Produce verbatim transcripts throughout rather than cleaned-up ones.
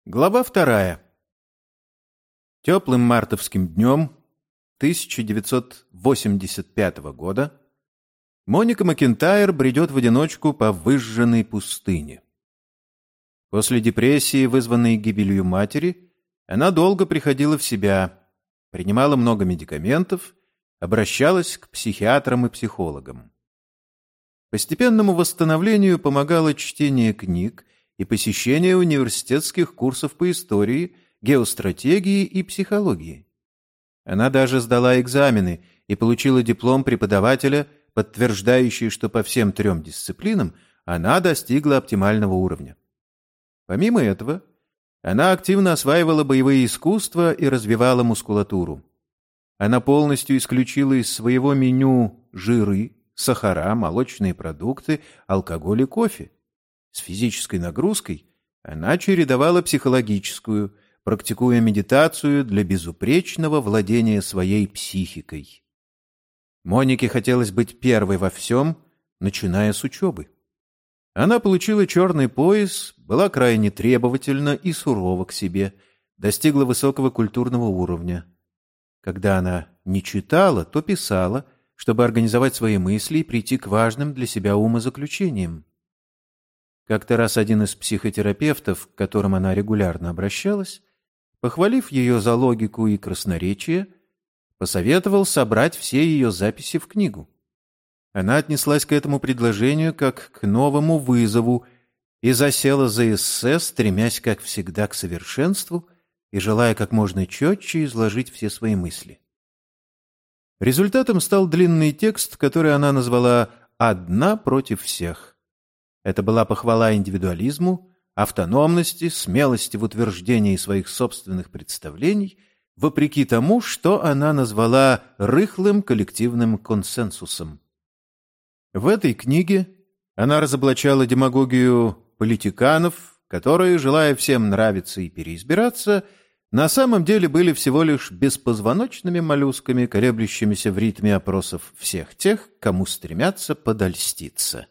Глава вторая. Теплым мартовским днем тысяча девятьсот восемьдесят пятого года Моника Макентайр бредет в одиночку по выжженной пустыне. После депрессии, вызванной гибелью матери, она долго приходила в себя, принимала много медикаментов, обращалась к психиатрам и психологам. Постепенному восстановлению помогало чтение книг и посещение университетских курсов по истории, геостратегии и психологии. Она даже сдала экзамены и получила диплом преподавателя, подтверждающий, что по всем трем дисциплинам она достигла оптимального уровня. Помимо этого, она активно осваивала боевые искусства и развивала мускулатуру. Она полностью исключила из своего меню жиры, сахара, молочные продукты, алкоголь и кофе. С физической нагрузкой она чередовала психологическую, практикуя медитацию для безупречного владения своей психикой. Монике хотелось быть первой во всем, начиная с учебы. Она получила черный пояс, была крайне требовательна и сурова к себе, достигла высокого культурного уровня. Когда она не читала, то писала, чтобы организовать свои мысли и прийти к важным для себя умозаключениям. Как-то раз один из психотерапевтов, к которым она регулярно обращалась, похвалив ее за логику и красноречие, посоветовал собрать все ее записи в книгу. Она отнеслась к этому предложению как к новому вызову и засела за эссе, стремясь, как всегда, к совершенству и желая как можно четче изложить все свои мысли. Результатом стал длинный текст, который она назвала «Одна против всех». Это была похвала индивидуализму, автономности, смелости в утверждении своих собственных представлений, вопреки тому, что она назвала рыхлым коллективным консенсусом. В этой книге она разоблачала демагогию политиканов, которые, желая всем нравиться и переизбираться, на самом деле были всего лишь беспозвоночными моллюсками, колеблющимися в ритме опросов всех тех, кому стремятся подольститься.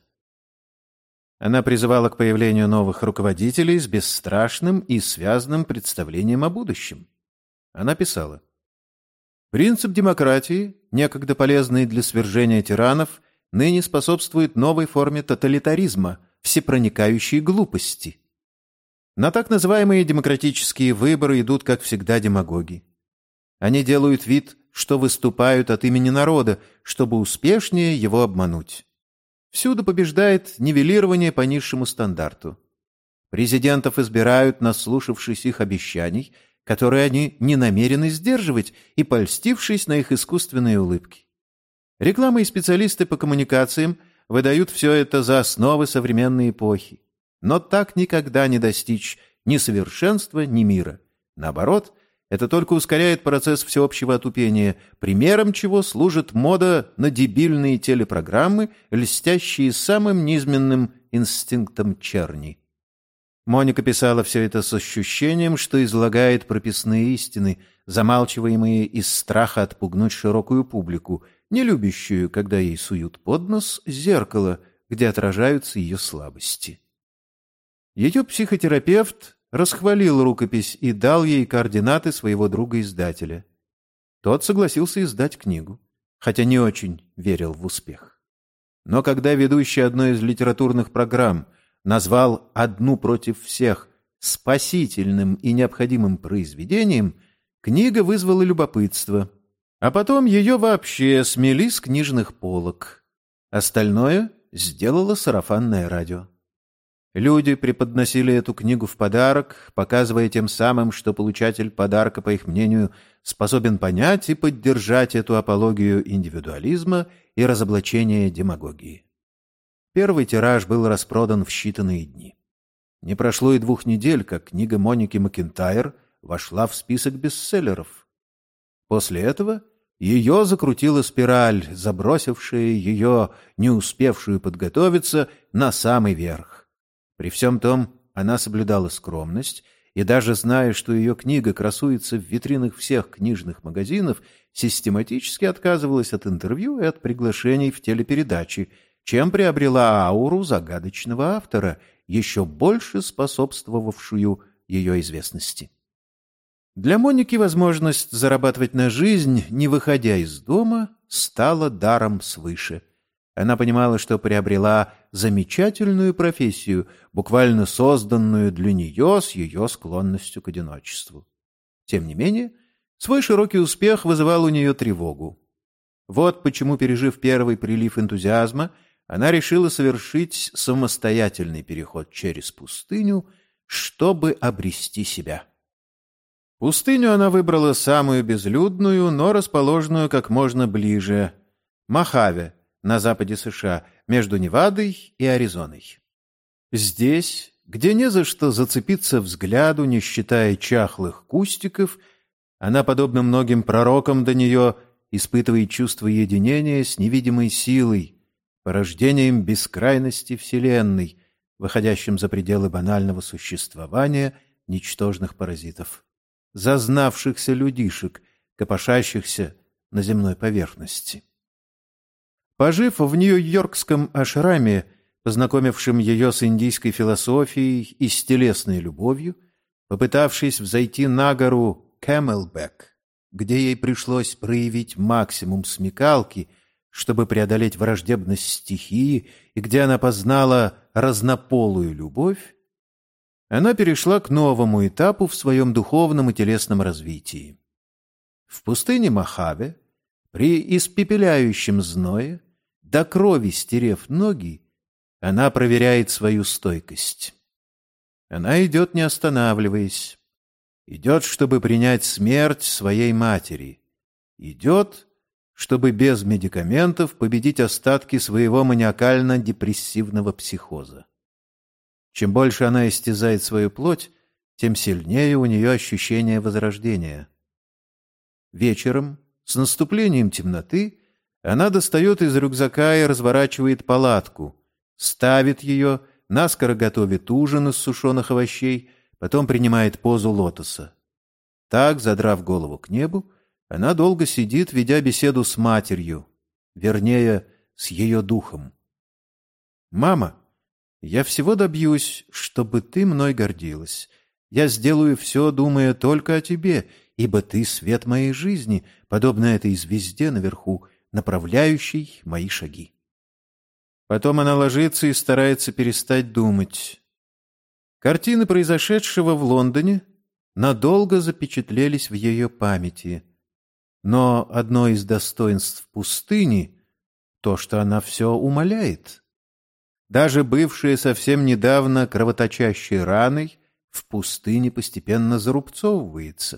Она призывала к появлению новых руководителей с бесстрашным и связанным представлением о будущем. Она писала: «Принцип демократии, некогда полезный для свержения тиранов, ныне способствует новой форме тоталитаризма, всепроникающей глупости. На так называемые демократические выборы идут, как всегда, демагоги. Они делают вид, что выступают от имени народа, чтобы успешнее его обмануть. Всюду побеждает нивелирование по низшему стандарту. Президентов избирают, наслушавшись их обещаний, которые они не намерены сдерживать, и польстившись на их искусственные улыбки. Реклама и специалисты по коммуникациям выдают все это за основы современной эпохи. Но так никогда не достичь ни совершенства, ни мира. Наоборот, это только ускоряет процесс всеобщего отупения, примером чего служит мода на дебильные телепрограммы, льстящие самым низменным инстинктом черни». Моника писала все это с ощущением, что излагает прописные истины, замалчиваемые из страха отпугнуть широкую публику, не любящую, когда ей суют под нос зеркало, где отражаются ее слабости. Ее психотерапевт расхвалил рукопись и дал ей координаты своего друга-издателя. Тот согласился издать книгу, хотя не очень верил в успех. Но когда ведущий одной из литературных программ назвал «Одну против всех» спасительным и необходимым произведением, книга вызвала любопытство, а потом ее вообще смели с книжных полок. Остальное сделало сарафанное радио. Люди преподносили эту книгу в подарок, показывая тем самым, что получатель подарка, по их мнению, способен понять и поддержать эту апологию индивидуализма и разоблачение демагогии. Первый тираж был распродан в считанные дни. Не прошло и двух недель, как книга Моники Макентайр вошла в список бестселлеров. После этого ее закрутила спираль, забросившая ее, не успевшую подготовиться, на самый верх. При всем том, она соблюдала скромность и, даже зная, что ее книга красуется в витринах всех книжных магазинов, систематически отказывалась от интервью и от приглашений в телепередачи, чем приобрела ауру загадочного автора, еще больше способствовавшую ее известности. Для Моники возможность зарабатывать на жизнь, не выходя из дома, стала даром свыше. Она понимала, что приобрела замечательную профессию, буквально созданную для нее с ее склонностью к одиночеству. Тем не менее, свой широкий успех вызывал у нее тревогу. Вот почему, пережив первый прилив энтузиазма, она решила совершить самостоятельный переход через пустыню, чтобы обрести себя. Пустыню она выбрала самую безлюдную, но расположенную как можно ближе — Мохаве, на западе США, между Невадой и Аризоной. Здесь, где не за что зацепиться взгляду, не считая чахлых кустиков, она, подобно многим пророкам до нее, испытывает чувство единения с невидимой силой, порождением бескрайности Вселенной, выходящим за пределы банального существования ничтожных паразитов, зазнавшихся людишек, копошащихся на земной поверхности. Пожив в нью-йоркском ашраме, познакомившем ее с индийской философией и с телесной любовью, попытавшись взойти на гору Кэмелбэк, где ей пришлось проявить максимум смекалки, чтобы преодолеть враждебность стихии, и где она познала разнополую любовь, она перешла к новому этапу в своем духовном и телесном развитии. В пустыне Мохаве, при испепеляющем зное, до крови стерев ноги, она проверяет свою стойкость. Она идет, не останавливаясь. Идет, чтобы принять смерть своей матери. Идет, чтобы без медикаментов победить остатки своего маниакально-депрессивного психоза. Чем больше она истязает свою плоть, тем сильнее у нее ощущение возрождения. Вечером, с наступлением темноты, она достает из рюкзака и разворачивает палатку, ставит ее, наскоро готовит ужин из сушеных овощей, потом принимает позу лотоса. Так, задрав голову к небу, она долго сидит, ведя беседу с матерью, вернее, с ее духом. «Мама, я всего добьюсь, чтобы ты мной гордилась. Я сделаю все, думая только о тебе, ибо ты свет моей жизни, подобно этой звезде наверху, направляющей мои шаги». Потом она ложится и старается перестать думать. Картины произошедшего в Лондоне надолго запечатлелись в ее памяти. Но одно из достоинств пустыни — то, что она все умаляет. Даже бывшая совсем недавно кровоточащей раной в пустыне постепенно зарубцовывается.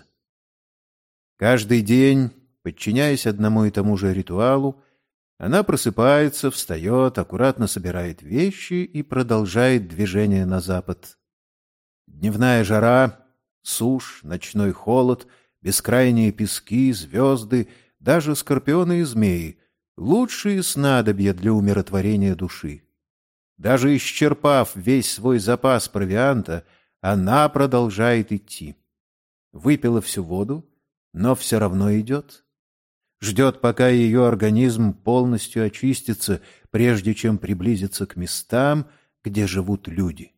Каждый день, подчиняясь одному и тому же ритуалу, она просыпается, встает, аккуратно собирает вещи и продолжает движение на запад. Дневная жара, сушь, ночной холод, бескрайние пески, звезды, даже скорпионы и змеи — лучшие снадобья для умиротворения души. Даже исчерпав весь свой запас провианта, она продолжает идти. Выпила всю воду, но все равно идет. Ждет, пока ее организм полностью очистится, прежде чем приблизиться к местам, где живут люди.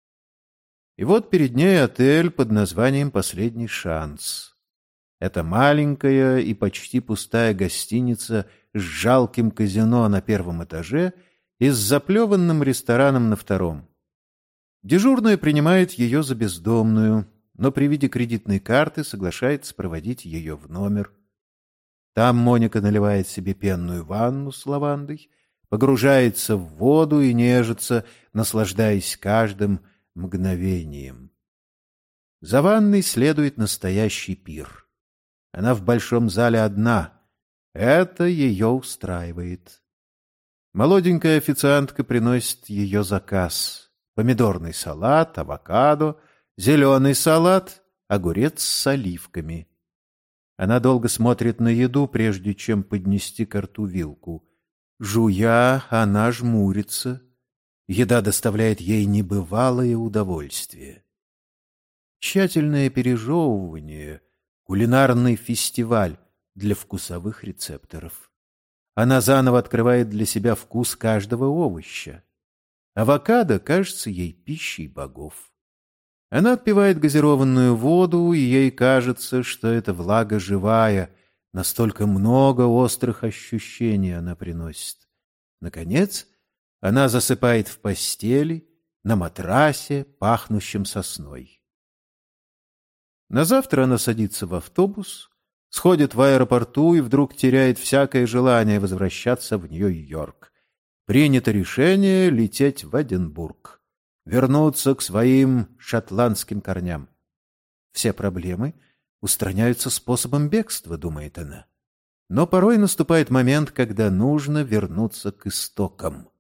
И вот перед ней отель под названием «Последний шанс». Это маленькая и почти пустая гостиница с жалким казино на первом этаже и с заплеванным рестораном на втором. Дежурная принимает ее за бездомную, но при виде кредитной карты соглашается проводить ее в номер. Там Моника наливает себе пенную ванну с лавандой, погружается в воду и нежится, наслаждаясь каждым мгновением. За ванной следует настоящий пир. Она в большом зале одна. Это ее устраивает. Молоденькая официантка приносит ее заказ. Помидорный салат, авокадо, зеленый салат, огурец с оливками. Она долго смотрит на еду, прежде чем поднести ко рту вилку. Жуя, она жмурится. Еда доставляет ей небывалое удовольствие. Тщательное пережевывание — кулинарный фестиваль для вкусовых рецепторов. Она заново открывает для себя вкус каждого овоща. Авокадо кажется ей пищей богов. Она отпивает газированную воду, и ей кажется, что эта влага живая, настолько много острых ощущений она приносит. Наконец, она засыпает в постели, на матрасе, пахнущем сосной. На завтра она садится в автобус, сходит в аэропорту и вдруг теряет всякое желание возвращаться в Нью-Йорк. Принято решение лететь в Эдинбург, вернуться к своим шотландским корням. Все проблемы устраняются способом бегства, думает она. Но порой наступает момент, когда нужно вернуться к истокам.